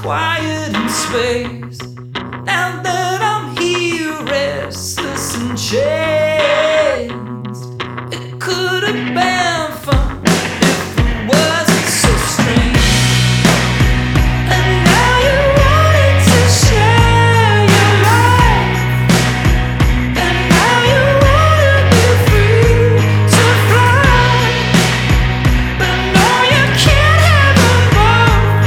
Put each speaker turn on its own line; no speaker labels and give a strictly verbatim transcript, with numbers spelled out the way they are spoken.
quiet in space. Now that I'm here, restless and changed, it could have been